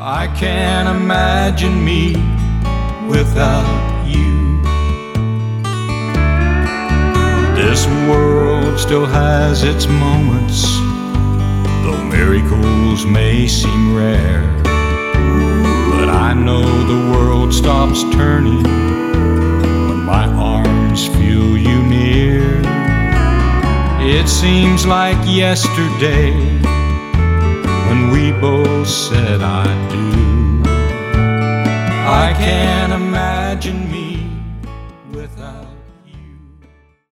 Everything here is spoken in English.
I can't imagine me without you. This world still has its moments, though miracles may seem rare. But I know the world stops turning when my arms feel you near. It seems like yesterday when we both said I do. I can't imagine me